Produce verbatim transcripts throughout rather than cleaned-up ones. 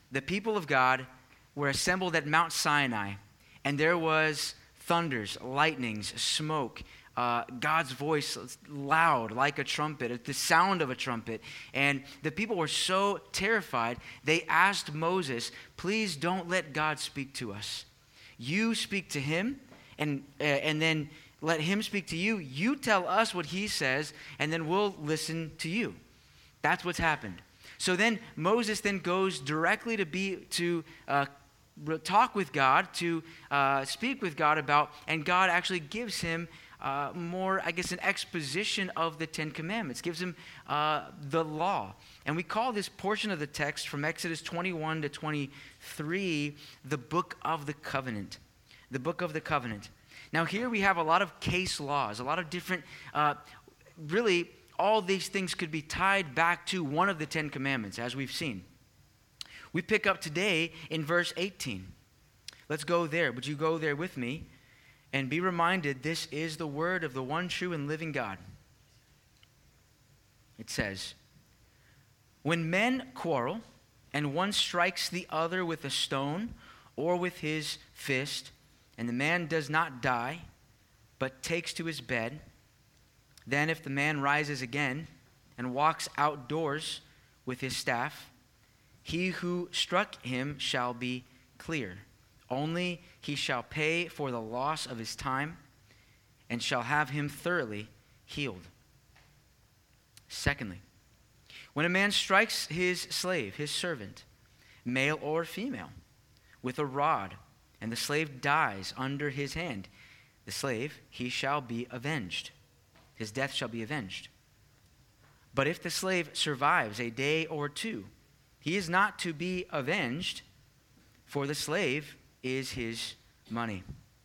the people of God were assembled at Mount Sinai, and there was thunders, lightnings, smoke, uh, God's voice loud like a trumpet, the sound of a trumpet. And the people were so terrified, they asked Moses, please don't let God speak to us. You speak to him, and uh, and then let him speak to you. You tell us what he says, and then we'll listen to you. That's what's happened. So then Moses then goes directly to be to uh, talk with God, to uh, speak with God about, and God actually gives him uh, more, I guess, an exposition of the Ten Commandments, gives him uh, the law. And we call this portion of the text from Exodus twenty-one to twenty-three the Book of the Covenant. The Book of the Covenant. Now here we have a lot of case laws, a lot of different, uh, really all these things could be tied back to one of the Ten Commandments, as we've seen. We pick up today in verse eighteen. Let's go there. Would you go there with me and be reminded this is the word of the one true and living God. It says, when men quarrel and one strikes the other with a stone or with his fist, and the man does not die, but takes to his bed, then if the man rises again and walks outdoors with his staff, he who struck him shall be clear. Only he shall pay for the loss of his time and shall have him thoroughly healed. Secondly, when a man strikes his slave, his servant, male or female, with a rod, and the slave dies under his hand, the slave, he shall be avenged. His death shall be avenged. But if the slave survives a day or two, he is not to be avenged, for the slave is his money.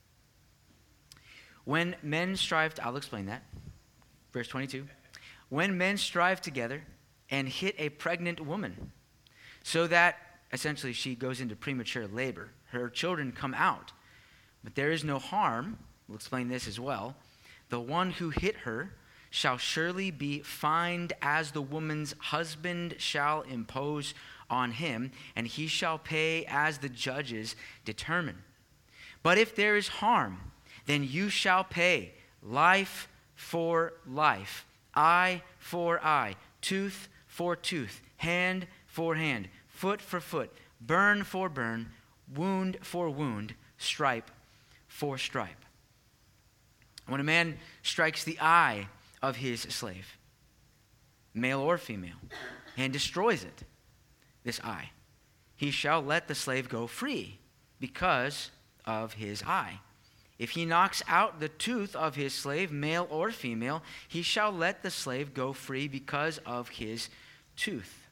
When men strive, to, I'll explain that. Verse twenty-two. When men strive together and hit a pregnant woman, so that essentially she goes into premature labor, her children come out, but there is no harm, we'll explain this as well, the one who hit her shall surely be fined as the woman's husband shall impose on him, and he shall pay as the judges determine. But if there is harm, then you shall pay life for life, eye for eye, tooth for tooth, hand for hand, foot for foot, burn for burn, wound for wound, stripe for stripe. When a man strikes the eye of his slave, male or female, and destroys it, this eye, he shall let the slave go free because of his eye. If he knocks out the tooth of his slave, male or female, he shall let the slave go free because of his tooth.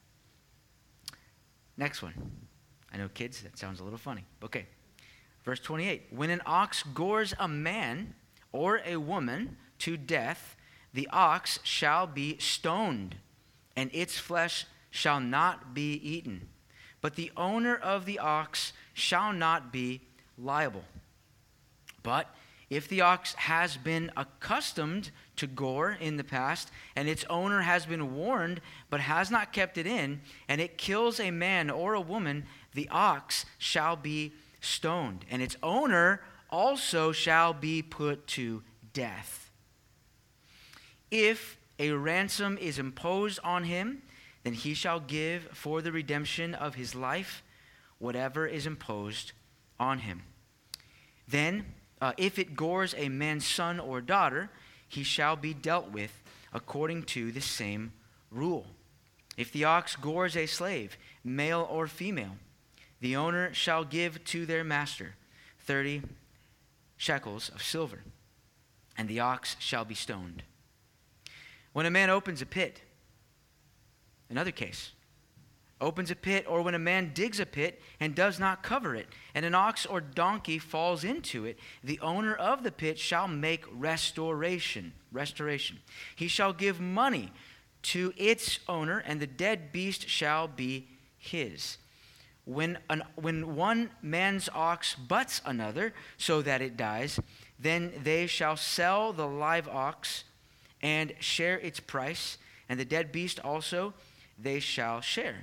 Next one. I know, kids, that sounds a little funny. Okay. Verse twenty-eight. When an ox gores a man or a woman to death, the ox shall be stoned, and its flesh shall not be eaten. But the owner of the ox shall not be liable. But if the ox has been accustomed to gore in the past, and its owner has been warned but has not kept it in, and it kills a man or a woman, the ox shall be stoned, and its owner also shall be put to death. If a ransom is imposed on him, then he shall give for the redemption of his life whatever is imposed on him. Then, uh, if it gores a man's son or daughter, he shall be dealt with according to the same rule. If the ox gores a slave, male or female, the owner shall give to their master thirty shekels of silver, and the ox shall be stoned. When a man opens a pit, another case, opens a pit, or when a man digs a pit and does not cover it, and an ox or donkey falls into it, the owner of the pit shall make restoration. Restoration. He shall give money to its owner, and the dead beast shall be his. When an, when one man's ox butts another so that it dies, then they shall sell the live ox and share its price, and the dead beast also they shall share.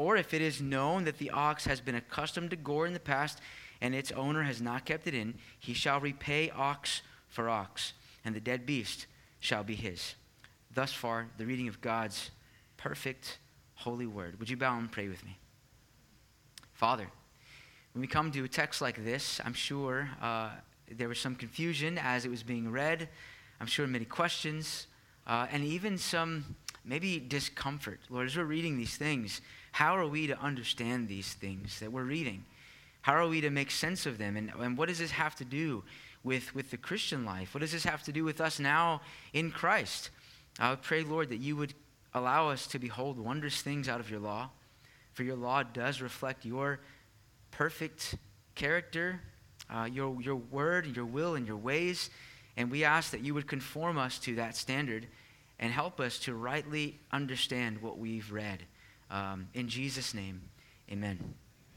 Or if it is known that the ox has been accustomed to gore in the past, and its owner has not kept it in, he shall repay ox for ox, and the dead beast shall be his. Thus far, the reading of God's perfect, holy word. Would you bow and pray with me? Father, when we come to a text like this, I'm sure uh, there was some confusion as it was being read. I'm sure many questions, uh, and even some maybe discomfort. Lord, as we're reading these things, how are we to understand these things that we're reading? How are we to make sense of them? And, and what does this have to do with, with the Christian life? What does this have to do with us now in Christ? I would pray, Lord, that you would allow us to behold wondrous things out of your law. For your law does reflect your perfect character, uh, your, your word, your will, and your ways. And we ask that you would conform us to that standard and help us to rightly understand what we've read. Um, in Jesus' name, amen.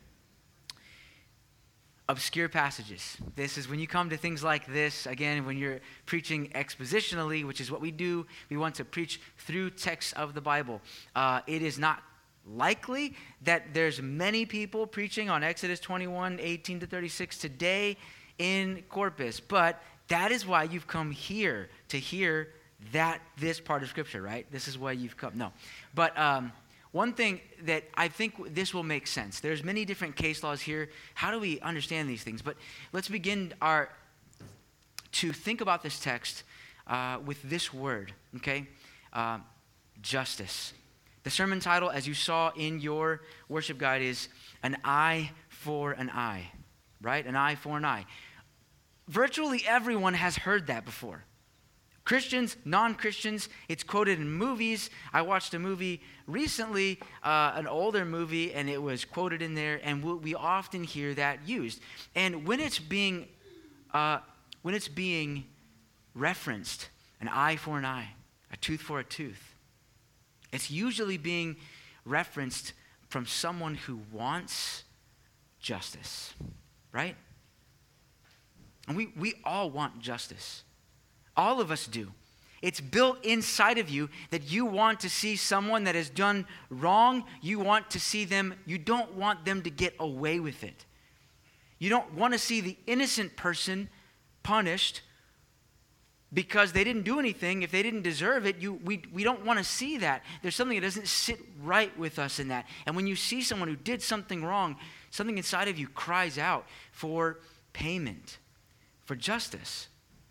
Obscure passages. This is when you come to things like this, again, when you're preaching expositionally, which is what we do. We want to preach through texts of the Bible. Uh, it is not likely that there's many people preaching on Exodus twenty-one, eighteen to thirty-six today in Corpus, but that is why you've come here to hear that this part of Scripture, right? This is why you've come. No. But um, one thing that I think this will make sense. There's many different case laws here. How do we understand these things? But let's begin our to think about this text uh, with this word, okay? Uh, justice. The sermon title, as you saw in your worship guide, is An Eye for an Eye, right? An eye for an eye. Virtually everyone has heard that before. Christians, non-Christians, it's quoted in movies. I watched a movie recently, uh, an older movie, and it was quoted in there, and we, we often hear that used. And when it's being, uh, when it's being referenced, an eye for an eye, a tooth for a tooth, it's usually being referenced from someone who wants justice, right? And we, we all want justice. All of us do. It's built inside of you that you want to see someone that has done wrong. You want to see them, you don't want them to get away with it. You don't want to see the innocent person punished because they didn't do anything. If they didn't deserve it, you, we, we don't want to see that. There's something that doesn't sit right with us in that. And when you see someone who did something wrong, something inside of you cries out for payment, for justice.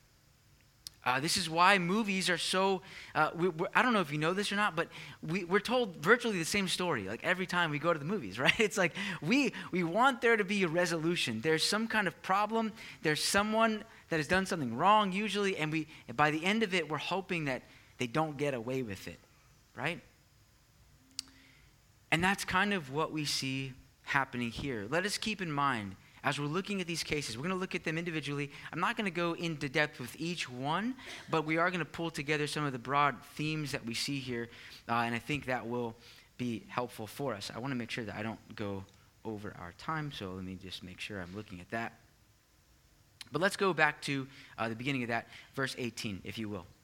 Uh, this is why movies are so, uh, we, I don't know if you know this or not, but we, we're told virtually the same story, like every time we go to the movies, right? It's like we, we want there to be a resolution. There's some kind of problem. There's someone that has done something wrong usually, and we by the end of it, we're hoping that they don't get away with it, right? And that's kind of what we see happening here. Let us keep in mind, as we're looking at these cases, we're going to look at them individually. I'm not going to go into depth with each one, but we are going to pull together some of the broad themes that we see here, uh, and I think that will be helpful for us. I want to make sure that I don't go over our time, so let me just make sure I'm looking at that. But let's go back to uh, the beginning of that, verse eighteen, if you will.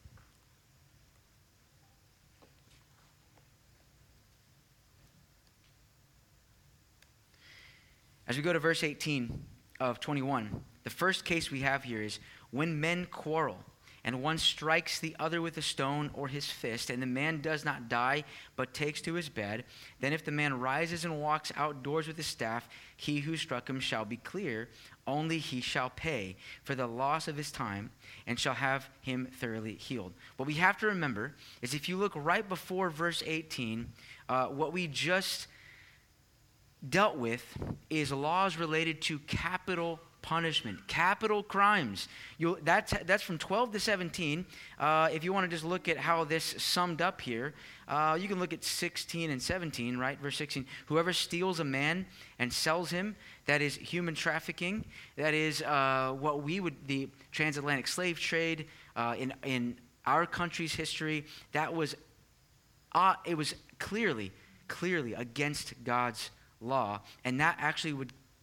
As we go to verse eighteen of twenty-one, the first case we have here is when men quarrel and one strikes the other with a stone or his fist, and the man does not die but takes to his bed, then if the man rises and walks outdoors with his staff, he who struck him shall be clear, only he shall pay for the loss of his time and shall have him thoroughly healed. What we have to remember is if you look right before verse eighteen, uh, what we just dealt with is laws related to capital punishment, capital crimes. You'll, that's, that's from twelve to seventeen. Uh, if you want to just look at how this summed up here, uh, you can look at sixteen and seventeen, right? Verse sixteen, whoever steals a man and sells him, that is human trafficking. That is uh, what we would, the transatlantic slave trade uh, in, in our country's history. That was, uh, it was clearly, clearly against God's law, and that actually would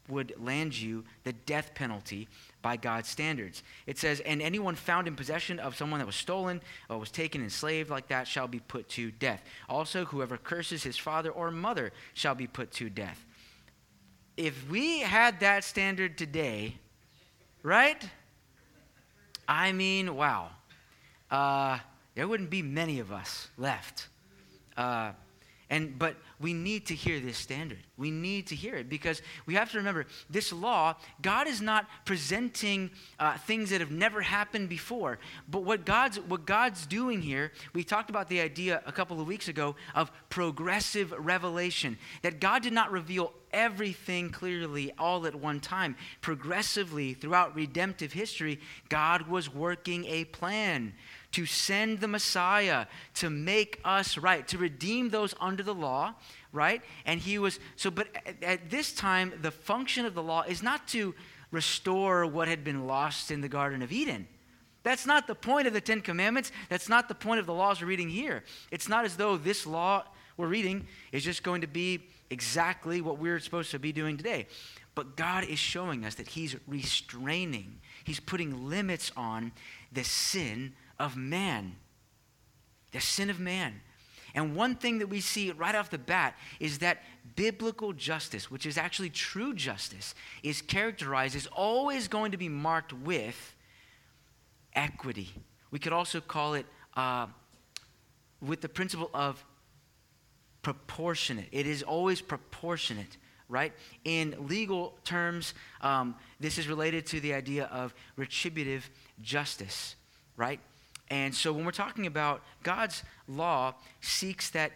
would land you the death penalty by God's standards. It says, and anyone found in possession of someone that was stolen or was taken enslaved like that shall be put to death. Also, whoever curses his father or mother shall be put to death. If we had that standard today, right? I mean, wow. Uh, there wouldn't be many of us left. Uh, and but we need to hear this standard. We need to hear it because we have to remember this law, God is not presenting uh, things that have never happened before. But what God's what God's doing here, we talked about the idea a couple of weeks ago of progressive revelation, that God did not reveal everything clearly all at one time. Progressively throughout redemptive history, God was working a plan to send the Messiah, to make us right, to redeem those under the law, right? And he was, so, but at, at this time, the function of the law is not to restore what had been lost in the Garden of Eden. That's not the point of the Ten Commandments. That's not the point of the laws we're reading here. It's not as though this law we're reading is just going to be exactly what we're supposed to be doing today. But God is showing us that he's restraining, he's putting limits on the sin of man, the sin of man. And one thing that we see right off the bat is that biblical justice, which is actually true justice, is characterized, is always going to be marked with equity. We could also call it uh, with the principle of proportionate. It is always proportionate, right? In legal terms, um, this is related to the idea of retributive justice, right? And so when we're talking about God's law seeks that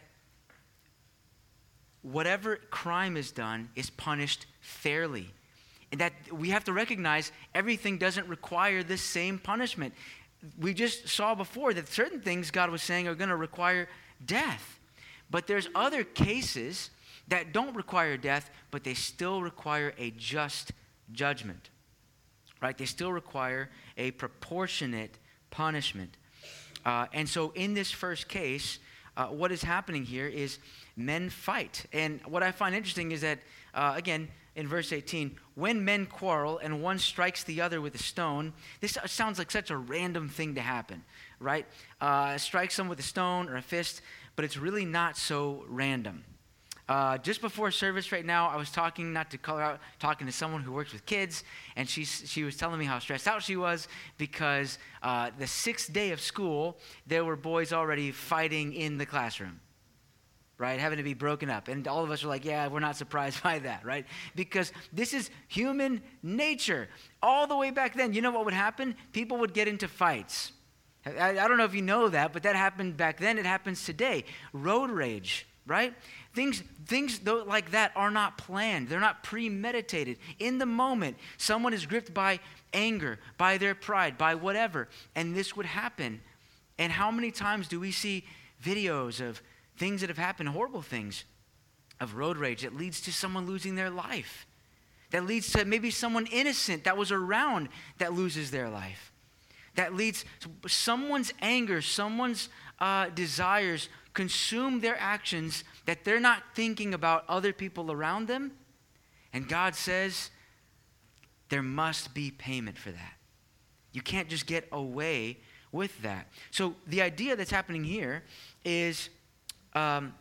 whatever crime is done is punished fairly. And that we have to recognize everything doesn't require the same punishment. We just saw before that certain things God was saying are going to require death. But there's other cases that don't require death, but they still require a just judgment, right? They still require a proportionate punishment. Uh, and so in this first case, uh, what is happening here is men fight. And what I find interesting is that, uh, again, in verse eighteen, when men quarrel and one strikes the other with a stone, this sounds like such a random thing to happen, right? Uh, strike someone with a stone or a fist, but it's really not so random. Uh, just before service right now, I was talking, not to color out, talking to someone who works with kids, and she she was telling me how stressed out she was because uh, the sixth day of school, there were boys already fighting in the classroom, right, having to be broken up. And all of us are like, yeah, we're not surprised by that, right? Because this is human nature. All the way back then, you know what would happen? People would get into fights. I, I don't know if you know that, but that happened back then. It happens today. Road rage, right? Things things though, like that are not planned. They're not premeditated. In the moment, someone is gripped by anger, by their pride, by whatever, and this would happen. And how many times do we see videos of things that have happened, horrible things, of road rage that leads to someone losing their life, that leads to maybe someone innocent that was around that loses their life, that leads to someone's anger, someone's uh, desires consume their actions, that they're not thinking about other people around them. And God says there must be payment for that. You can't just get away with that. So the idea that's happening here is um,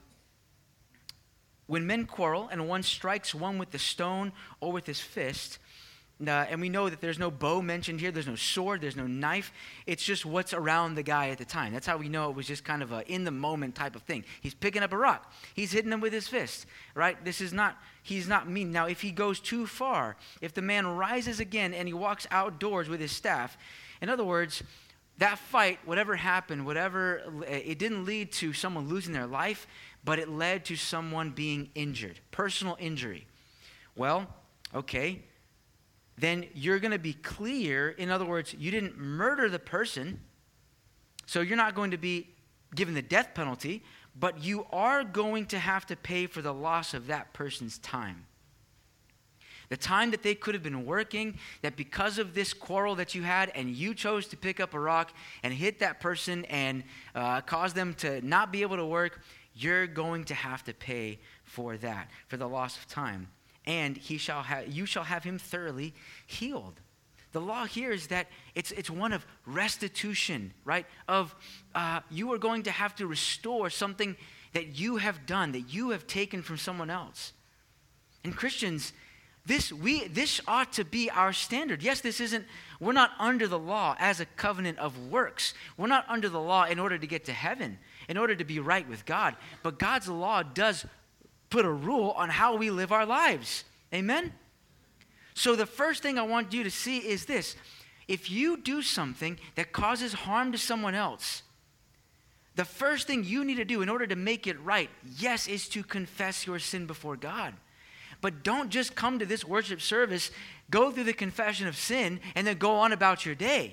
when men quarrel and one strikes one with the stone or with his fist, Uh, and we know that there's no bow mentioned here. There's no sword. There's no knife. It's just what's around the guy at the time. That's how we know it was just kind of a in-the-moment type of thing. He's picking up a rock. He's hitting him with his fist, right? This is not, he's not mean. Now, if he goes too far, if the man rises again and he walks outdoors with his staff, in other words, that fight, whatever happened, whatever, it didn't lead to someone losing their life, but it led to someone being injured, personal injury. Well, okay. Then you're going to be clear. In other words, you didn't murder the person, so you're not going to be given the death penalty, but you are going to have to pay for the loss of that person's time. The time that they could have been working, that because of this quarrel that you had and you chose to pick up a rock and hit that person and uh, cause them to not be able to work, you're going to have to pay for that, for the loss of time. and he shall have you shall have him thoroughly healed. The law here is that it's it's one of restitution, right? Of uh, you are going to have to restore something that you have done, that you have taken from someone else. And Christians, this we this ought to be our standard. Yes, this isn't, we're not under the law as a covenant of works. We're not under the law in order to get to heaven, in order to be right with God. But God's law does put a rule on how we live our lives. Amen? So the first thing I want you to see is this. If you do something that causes harm to someone else, the first thing you need to do in order to make it right, yes, is to confess your sin before God. But don't just come to this worship service, go through the confession of sin, and then go on about your day.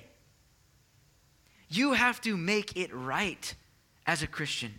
You have to make it right as a Christian.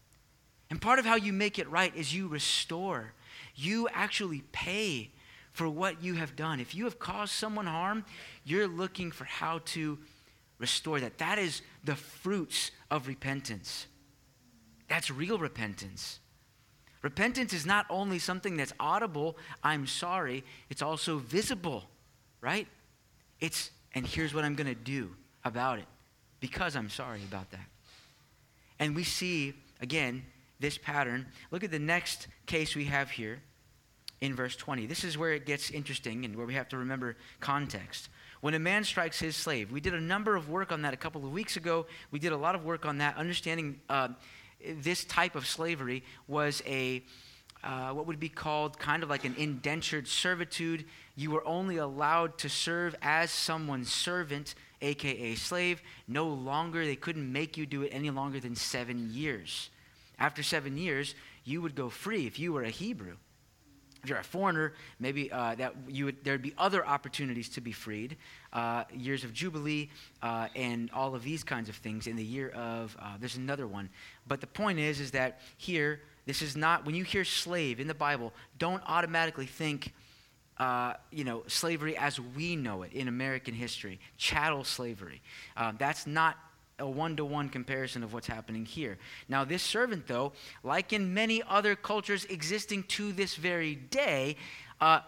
And part of how you make it right is you restore. You actually pay for what you have done. If you have caused someone harm, you're looking for how to restore that. That is the fruits of repentance. That's real repentance. Repentance is not only something that's audible, I'm sorry, it's also visible, right? It's, and here's what I'm going to do about it because I'm sorry about that. And we see, again, this pattern. Look at the next case we have here in verse twenty. This is where it gets interesting and where we have to remember context. When a man strikes his slave, we did a number of work on that a couple of weeks ago. We did a lot of work on that, understanding uh, this type of slavery was a, uh, what would be called kind of like an indentured servitude. You were only allowed to serve as someone's servant, a k a slave. No longer, they couldn't make you do it any longer than seven years. After seven years, you would go free if you were a Hebrew. If you're a foreigner, maybe uh, that you would, there'd be other opportunities to be freed, uh, years of Jubilee, uh, and all of these kinds of things in the year of, uh, there's another one. But the point is, is that here, this is not, when you hear slave in the Bible, don't automatically think, uh, you know, slavery as we know it in American history, chattel slavery. Uh, that's not a one-to-one comparison of what's happening here. Now, this servant, though, like in many other cultures existing to this very day, uh,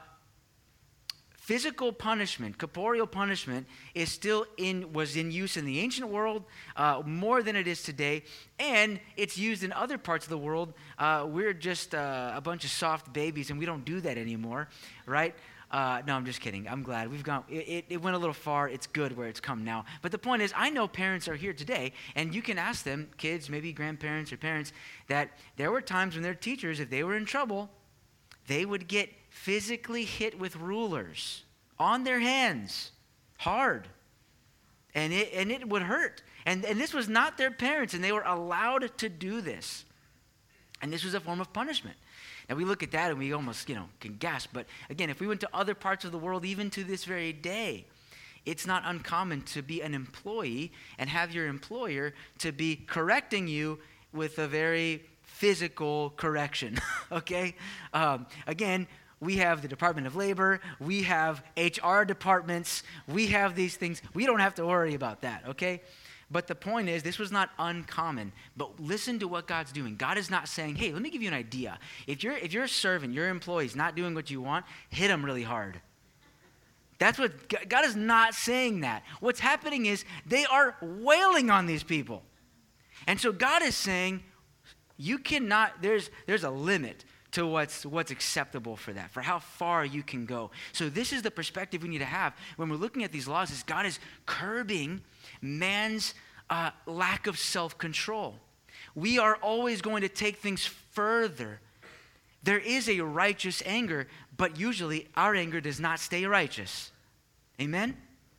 physical punishment, corporeal punishment, is still in was in use in the ancient world uh, more than it is today, and it's used in other parts of the world. Uh, we're just uh, a bunch of soft babies, and we don't do that anymore, right? Uh, no, I'm just kidding. I'm glad. We've gone, it, it, it went a little far. It's good where it's come now. But the point is, I know parents are here today, and you can ask them, kids, maybe grandparents or parents, that there were times when their teachers, if they were in trouble, they would get physically hit with rulers on their hands, hard. And it, and it would hurt. And, and this was not their parents, and they were allowed to do this. And this was a form of punishment. Now, we look at that and we almost, you know, can gasp. But again, if we went to other parts of the world, even to this very day, it's not uncommon to be an employee and have your employer to be correcting you with a very physical correction, okay? Um, again, we have the Department of Labor. We have H R departments. We have these things. We don't have to worry about that, okay? But the point is, this was not uncommon. But listen to what God's doing. God is not saying, hey, let me give you an idea. If you're if you're a servant, your employee's not doing what you want, hit them really hard. That's what, God is not saying that. What's happening is they are wailing on these people. And so God is saying, you cannot, there's there's a limit to what's what's acceptable for that, for how far you can go. So this is the perspective we need to have when we're looking at these laws, is God is curbing man's uh, lack of self-control. We are always going to take things further. There is a righteous anger, but usually our anger does not stay righteous. Amen?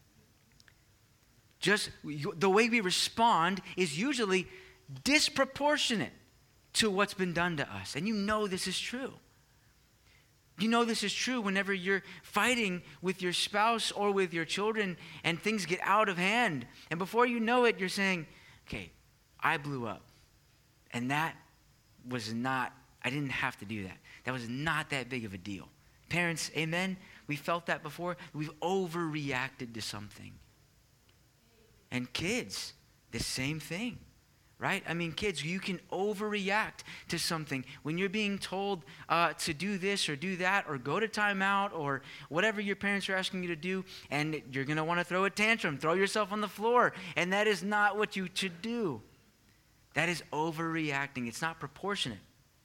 Just the way we respond is usually disproportionate to what's been done to us. And you know this is true. You know this is true whenever you're fighting with your spouse or with your children and things get out of hand. And before you know it, you're saying, okay, I blew up. And that was not, I didn't have to do that. That was not that big of a deal. Parents, amen? We felt that before. We've overreacted to something. And kids, the same thing. right? I mean, kids, you can overreact to something. When you're being told uh, to do this or do that or go to timeout or whatever your parents are asking you to do, and you're going to want to throw a tantrum, throw yourself on the floor, and that is not what you should do. That is overreacting. It's not proportionate.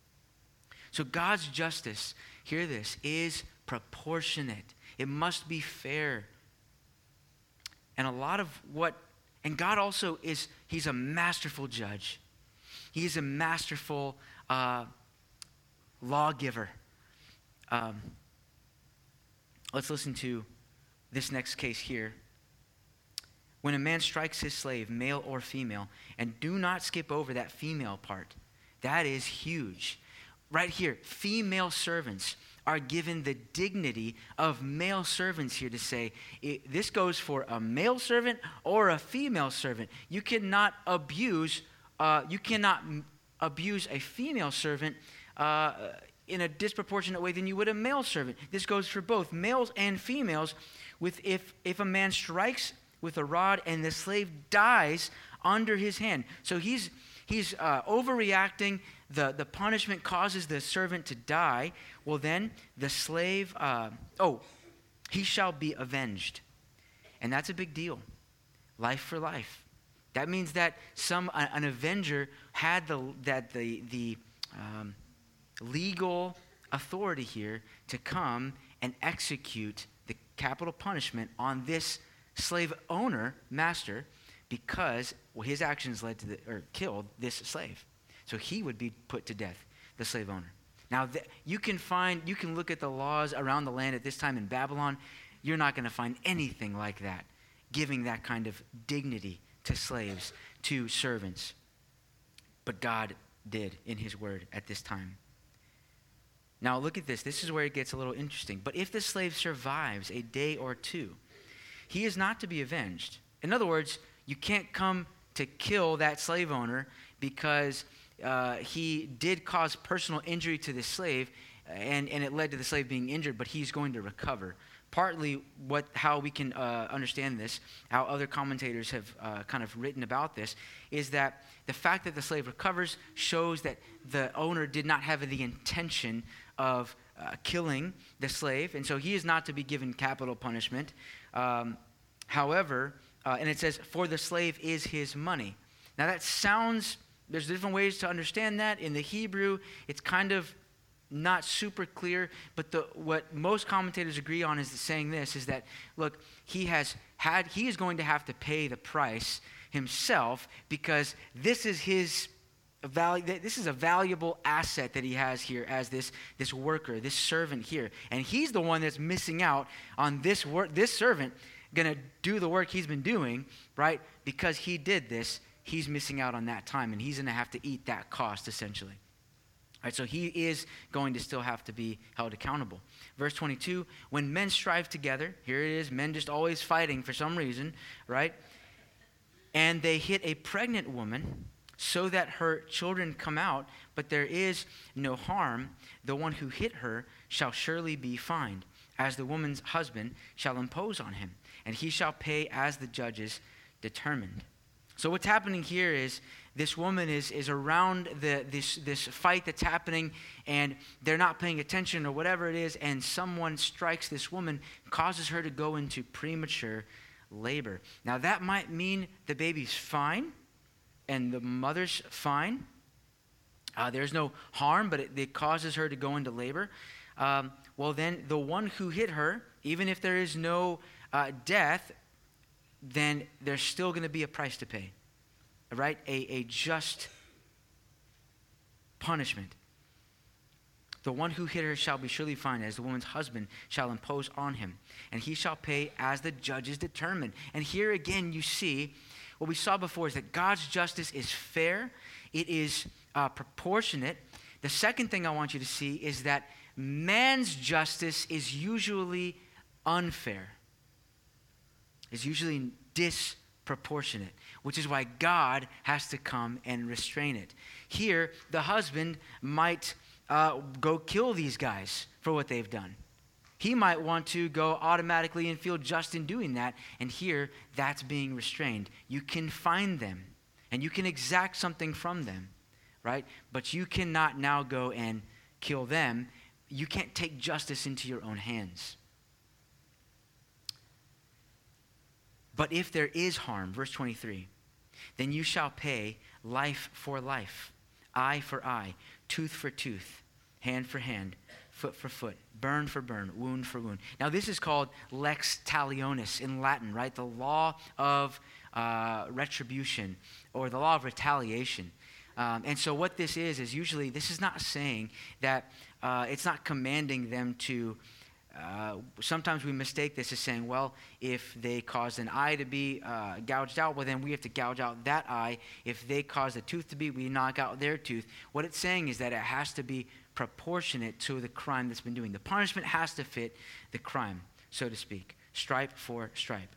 So God's justice, hear this, is proportionate. It must be fair. And a lot of what And God also is, he's a masterful judge. He is a masterful uh, lawgiver. Um, let's listen to this next case here. When a man strikes his slave, male or female, and do not skip over that female part, that is huge. Right here, female servants are given the dignity of male servants here to say, it, this goes for a male servant or a female servant. You cannot abuse, uh, you cannot m- abuse a female servant uh, in a disproportionate way than you would a male servant. This goes for both males and females. With if if a man strikes with a rod and the slave dies under his hand, so he's he's uh, overreacting. The, the punishment causes the servant to die. Well, then the slave, uh, oh, he shall be avenged. And that's a big deal. Life for life. That means that some uh, an avenger had the that the the um, legal authority here to come and execute the capital punishment on this slave owner, master, because well, his actions led to the, or killed this slave. So he would be put to death, the slave owner. Now, th- you can find, you can look at the laws around the land at this time in Babylon. You're not going to find anything like that, giving that kind of dignity to slaves, to servants. But God did in his word at this time. Now, look at this. This is where it gets a little interesting. But if the slave survives a day or two, he is not to be avenged. In other words, you can't come to kill that slave owner because Uh, he did cause personal injury to the slave, and, and it led to the slave being injured, but he's going to recover. Partly what how we can uh, understand this, how other commentators have uh, kind of written about this, is that the fact that the slave recovers shows that the owner did not have the intention of uh, killing the slave, and so he is not to be given capital punishment. Um, however, uh, and it says, for the slave is his money. Now that sounds... There's different ways to understand that. In the Hebrew, it's kind of not super clear, but the, what most commentators agree on is saying this, is that, look, he has had, he is going to have to pay the price himself because this is his value, this is a valuable asset that he has here as this, this worker, this servant here. And he's the one that's missing out on this work, this servant going to do the work he's been doing, right? Because he did this. He's missing out on that time, and he's going to have to eat that cost, essentially. All right, so he is going to still have to be held accountable. Verse twenty-two, when men strive together, here it is, men just always fighting for some reason, right? And they hit a pregnant woman so that her children come out, but there is no harm, the one who hit her shall surely be fined, as the woman's husband shall impose on him, and he shall pay as the judges determined. So what's happening here is this woman is is around the this this fight that's happening, and they're not paying attention or whatever it is, and someone strikes this woman, causes her to go into premature labor. Now that might mean the baby's fine and the mother's fine. Uh, there's no harm, but it, it causes her to go into labor. Um, well, then the one who hit her, even if there is no uh, death, then there's still going to be a price to pay, right? A, a just punishment. The one who hit her shall be surely fined, as the woman's husband shall impose on him, and he shall pay as the judges determine. And here again you see, what we saw before is that God's justice is fair, it is uh, proportionate. The second thing I want you to see is that man's justice is usually unfair. Is usually disproportionate, which is why God has to come and restrain it. Here, the husband might uh, go kill these guys for what they've done. He might want to go automatically and feel just in doing that, and here, that's being restrained. You can fine them. and you can exact something from them, right? But you cannot now go and kill them. You can't take justice into your own hands. But if there is harm, verse twenty-three, then you shall pay life for life, eye for eye, tooth for tooth, hand for hand, foot for foot, burn for burn, wound for wound. Now this is called lex talionis in Latin, right? The law of uh, retribution, or the law of retaliation. Um, and so what this is, is usually, this is not saying that, uh, it's not commanding them to, uh, sometimes we mistake this as saying, well, if they caused an eye to be uh, gouged out, well then we have to gouge out that eye. If they caused a tooth to be, we knock out their tooth. What it's saying is that it has to be proportionate to the crime that's been doing. The punishment has to fit the crime, so to speak. Stripe for stripe.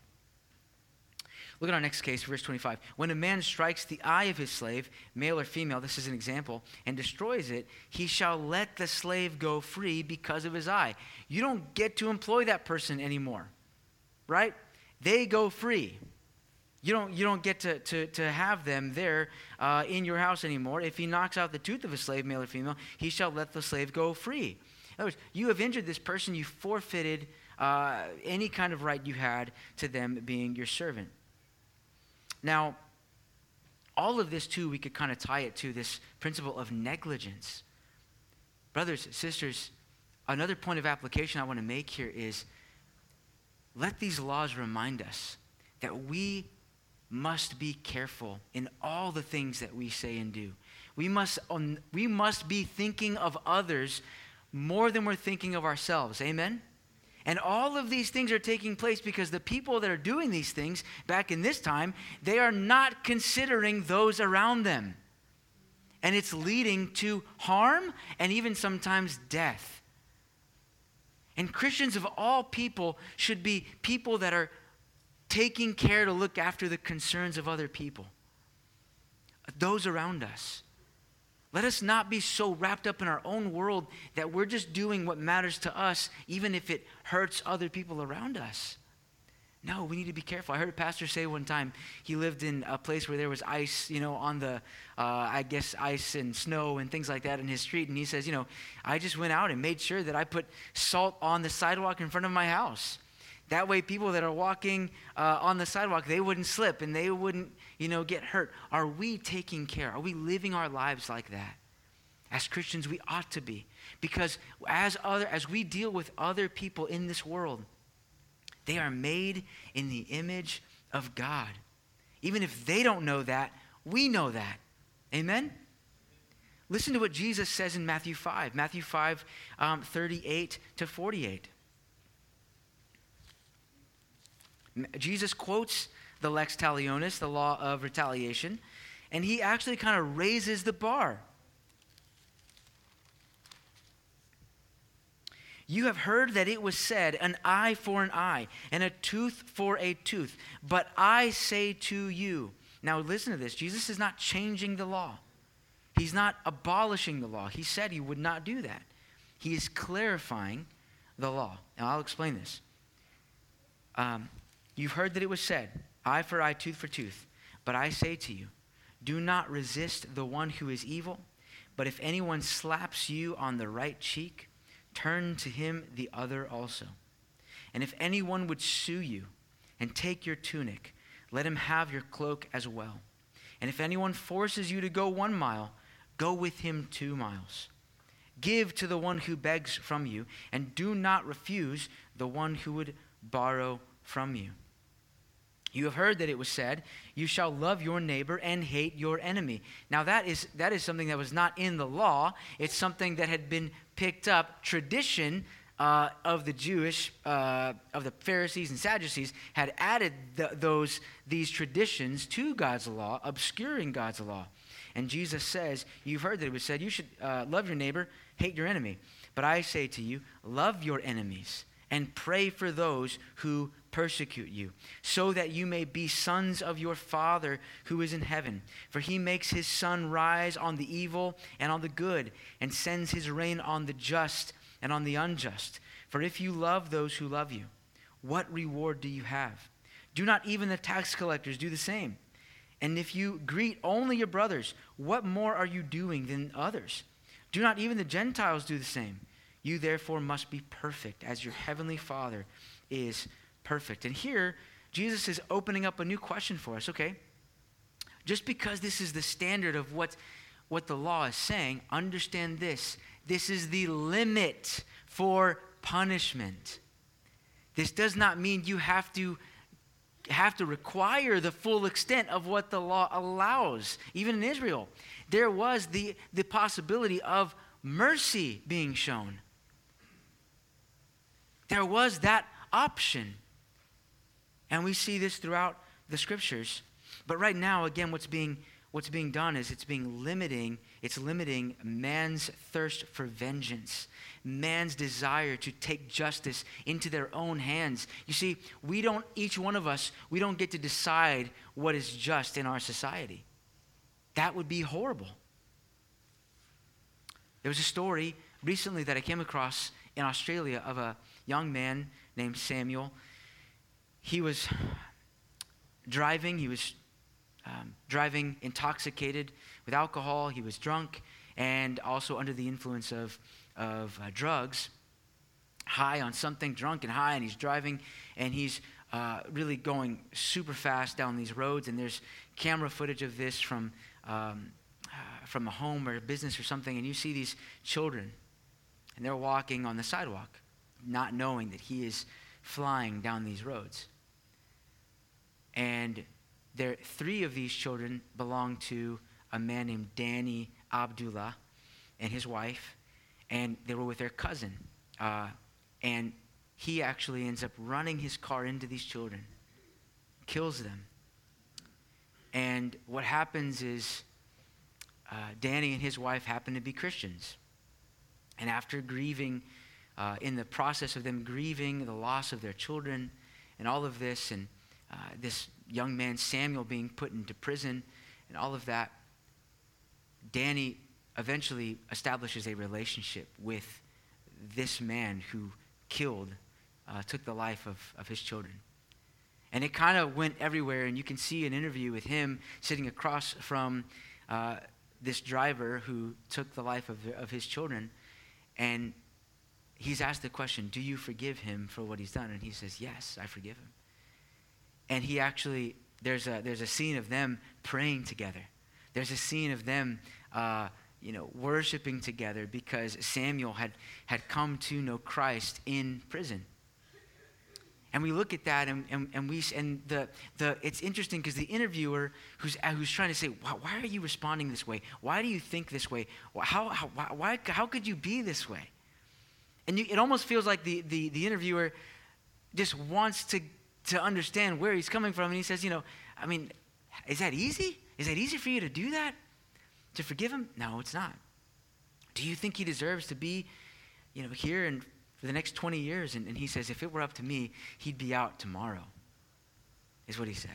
Look at our next case, verse twenty-five. When a man strikes the eye of his slave, male or female, this is an example, and destroys it, he shall let the slave go free because of his eye. You don't get to employ that person anymore, right? They go free. You don't, you don't get to, to, to have them there uh, in your house anymore. If he knocks out the tooth of a slave, male or female, he shall let the slave go free. In other words, you have injured this person, you forfeited uh, any kind of right you had to them being your servant. Now, all of this, too, we could kind of tie it to this principle of negligence. Brothers, sisters, another point of application I want to make here is, let these laws remind us that we must be careful in all the things that we say and do. We must, um, we must be thinking of others more than we're thinking of ourselves. Amen? And all of these things are taking place because the people that are doing these things back in this time, they are not considering those around them. And it's leading to harm and even sometimes death. And Christians of all people should be people that are taking care to look after the concerns of other people, those around us. Let us not be so wrapped up in our own world that we're just doing what matters to us, even if it hurts other people around us. No, we need to be careful. I heard a pastor say one time, he lived in a place where there was ice, you know, on the, uh, I guess, ice and snow and things like that in his street. And he says, you know, I just went out and made sure that I put salt on the sidewalk in front of my house. That way people that are walking uh, on the sidewalk, they wouldn't slip and they wouldn't, you know, get hurt. Are we taking care? Are we living our lives like that? As Christians, we ought to be. Because as other, as we deal with other people in this world, they are made in the image of God. Even if they don't know that, we know that. Amen? Listen to what Jesus says in Matthew five. Matthew five, um, thirty-eight to forty-eight. Jesus quotes the lex talionis, the law of retaliation, and he actually kind of raises the bar. You have heard that it was said, an eye for an eye, and a tooth for a tooth. But I say to you. Now listen to this. Jesus is not changing the law. He's not abolishing the law. He said he would not do that. He is clarifying the law. Now I'll explain this. Um, you've heard that it was said, eye for eye, tooth for tooth. But I say to you, do not resist the one who is evil. But if anyone slaps you on the right cheek, turn to him the other also. And if anyone would sue you and take your tunic, let him have your cloak as well. And if anyone forces you to go one mile, go with him two miles. Give to the one who begs from you, and do not refuse the one who would borrow from you. You have heard that it was said, you shall love your neighbor and hate your enemy. Now that is that is something that was not in the law. It's something that had been picked up. Tradition uh, of the Jewish, uh, of the Pharisees and Sadducees had added the, those these traditions to God's law, obscuring God's law. And Jesus says, you've heard that it was said, you should uh, love your neighbor, hate your enemy. But I say to you, love your enemies and pray for those who persecute you, so that you may be sons of your Father who is in heaven. For he makes his sun rise on the evil and on the good, and sends his rain on the just and on the unjust. For if you love those who love you, what reward do you have? Do not even the tax collectors do the same? And if you greet only your brothers, what more are you doing than others? Do not even the Gentiles do the same? You therefore must be perfect, as your heavenly Father is perfect. And here, Jesus is opening up a new question for us. Okay, just because this is the standard of what, what the law is saying, understand this. This is the limit for punishment. This does not mean you have to have to require the full extent of what the law allows. Even in Israel, there was the, the possibility of mercy being shown. There was that option. And we see this throughout the scriptures. But right now, again, what's being what's being done is it's being limiting, it's limiting man's thirst for vengeance, man's desire to take justice into their own hands. You see, we don't, each one of us, we don't get to decide what is just in our society. That would be horrible. There was a story recently that I came across in Australia of a young man named Samuel. He was driving, he was um, driving intoxicated with alcohol, he was drunk, and also under the influence of, of uh, drugs, high on something, drunk and high, and he's driving, and he's uh, really going super fast down these roads, and there's camera footage of this from, um, uh, from a home or a business or something, and you see these children, and they're walking on the sidewalk, not knowing that he is flying down these roads. And there, three of these children belong to a man named Danny Abdullah and his wife, and they were with their cousin. Uh, and he actually ends up running his car into these children, kills them. And what happens is uh, Danny and his wife happen to be Christians. And after grieving, uh, in the process of them grieving the loss of their children and all of this, and uh, this young man Samuel being put into prison and all of that, Danny eventually establishes a relationship with this man who killed, uh, took the life of, of his children. And it kind of went everywhere, and you can see an interview with him sitting across from uh, this driver who took the life of, of his children, and he's asked the question, do you forgive him for what he's done? And he says, yes, I forgive him. And he actually, there's a there's a scene of them praying together. There's a scene of them, uh, you know, worshiping together because Samuel had, had come to know Christ in prison. And we look at that, and and, and we and the the it's interesting because the interviewer who's who's trying to say, why, why are you responding this way? Why do you think this way? How how why how could you be this way? And you, it almost feels like the the the interviewer just wants to. to understand where he's coming from. And he says, you know, I mean, is that easy? Is that easy for you to do that? To forgive him? No, it's not. Do you think he deserves to be, you know, here and for the next twenty years? And, and he says, if it were up to me, he'd be out tomorrow, is what he said.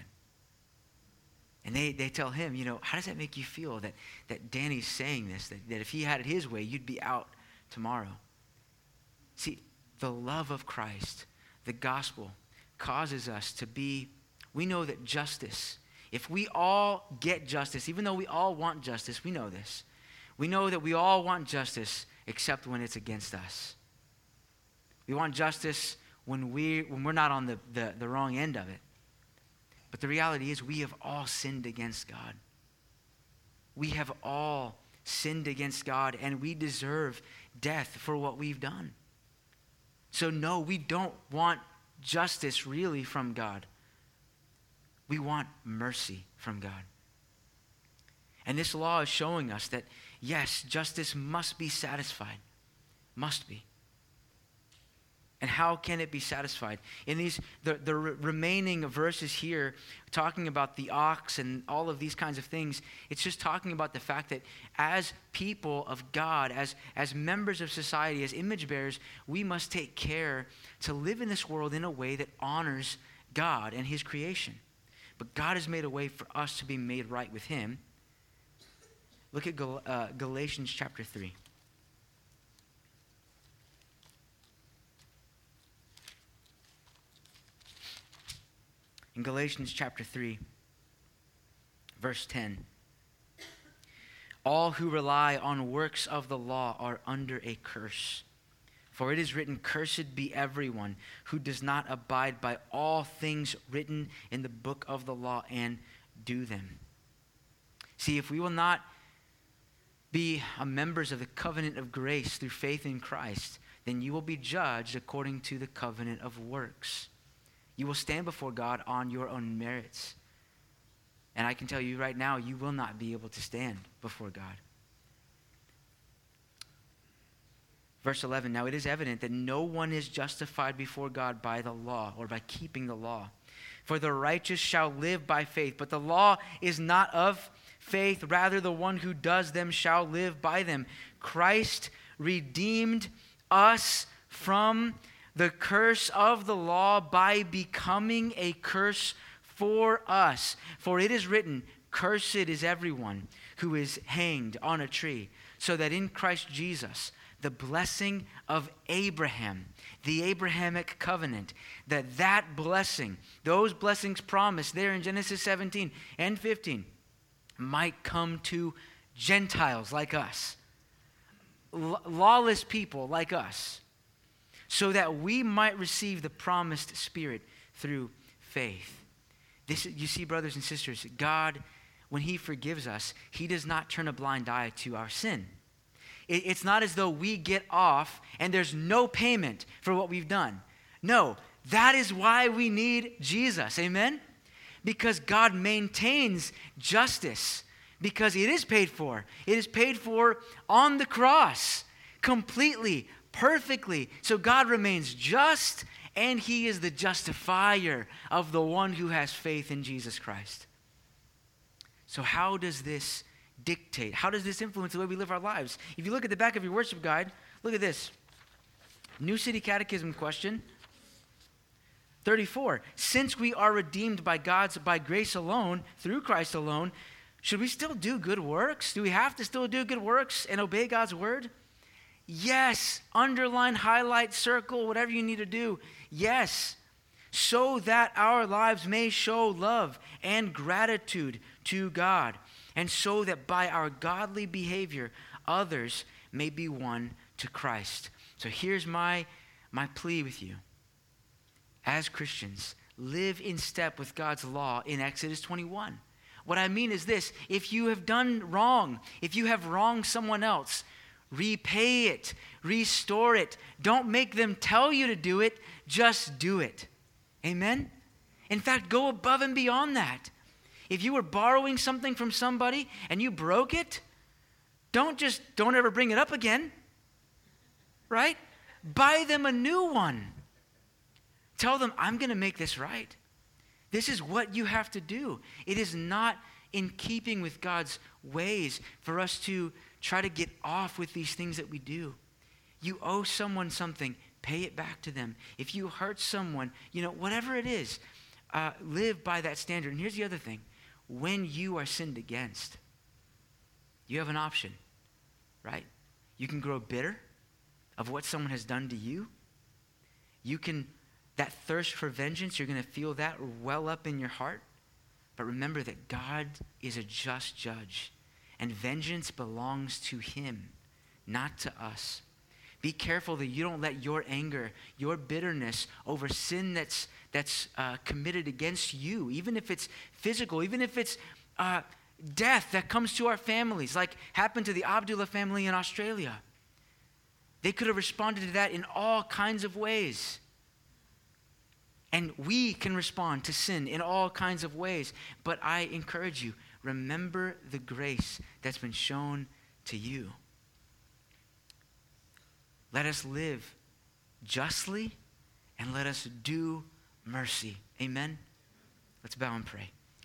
And they, they tell him, you know, how does that make you feel that, that Danny's saying this, that, that if he had it his way, you'd be out tomorrow? See, the love of Christ, the gospel, causes us to be, we know that justice, if we all get justice, even though we all want justice, we know this. We know that we all want justice except when it's against us. We want justice when, we, when we're not on the, the, the wrong end of it. But the reality is we have all sinned against God. We have all sinned against God, and we deserve death for what we've done. So no, we don't want justice really from God. We want mercy from God. And this law is showing us that, yes, justice must be satisfied. Must be. And how can it be satisfied? In these, the, the re- remaining verses here, talking about the ox and all of these kinds of things, it's just talking about the fact that as people of God, as, as members of society, as image bearers, we must take care to live in this world in a way that honors God and his creation. But God has made a way for us to be made right with him. Look at Gal- uh, Galatians chapter three. In Galatians chapter three, Verse ten. All who rely on works of the law are under a curse. For it is written, cursed be everyone who does not abide by all things written in the book of the law and do them. See, if we will not be members of the covenant of grace through faith in Christ, then you will be judged according to the covenant of works. You will stand before God on your own merits. And I can tell you right now, you will not be able to stand before God. Verse eleven, now it is evident that no one is justified before God by the law or by keeping the law. For the righteous shall live by faith, but the law is not of faith. Rather, the one who does them shall live by them. Christ redeemed us from the curse of the law by becoming a curse for us. For it is written, cursed is everyone who is hanged on a tree, so that in Christ Jesus, the blessing of Abraham, the Abrahamic covenant, that that blessing, those blessings promised there in Genesis seventeen and fifteen, might come to Gentiles like us, L- lawless people like us, so that we might receive the promised Spirit through faith. This, you see, brothers and sisters, God, when he forgives us, he does not turn a blind eye to our sin. It's not as though we get off and there's no payment for what we've done. No, that is why we need Jesus. Amen? Because God maintains justice, because it is paid for. It is paid for on the cross, completely, perfectly. So God remains just, and he is the justifier of the one who has faith in Jesus Christ. So how does this dictate? How does this influence the way we live our lives? If you look at the back of your worship guide, look at this. New City Catechism question thirty-four. Since we are redeemed by God's by grace alone, through Christ alone, should we still do good works? Do we have to still do good works and obey God's word? Yes. Underline, highlight, circle, whatever you need to do. Yes. So that our lives may show love and gratitude to God, and so that by our godly behavior, others may be won to Christ. So here's my, my plea with you. As Christians, live in step with God's law in Exodus twenty-one. What I mean is this: if you have done wrong, if you have wronged someone else, repay it, restore it. Don't make them tell you to do it, just do it. Amen? In fact, go above and beyond that. If you were borrowing something from somebody and you broke it, don't just, don't ever bring it up again, right? Buy them a new one. Tell them, I'm going to make this right. This is what you have to do. It is not in keeping with God's ways for us to try to get off with these things that we do. You owe someone something, pay it back to them. If you hurt someone, you know, whatever it is, uh, live by that standard. And here's the other thing. When you are sinned against, you have an option, right? You can grow bitter of what someone has done to you. You can, that thirst for vengeance, you're going to feel that well up in your heart. But remember that God is a just judge, and vengeance belongs to him, not to us. Be careful that you don't let your anger, your bitterness over sin that's that's uh, committed against you, even if it's physical, even if it's uh, death that comes to our families, like happened to the Abdullah family in Australia. They could have responded to that in all kinds of ways. And we can respond to sin in all kinds of ways. But I encourage you, remember the grace that's been shown to you. Let us live justly and let us do mercy. Amen? Let's bow and pray.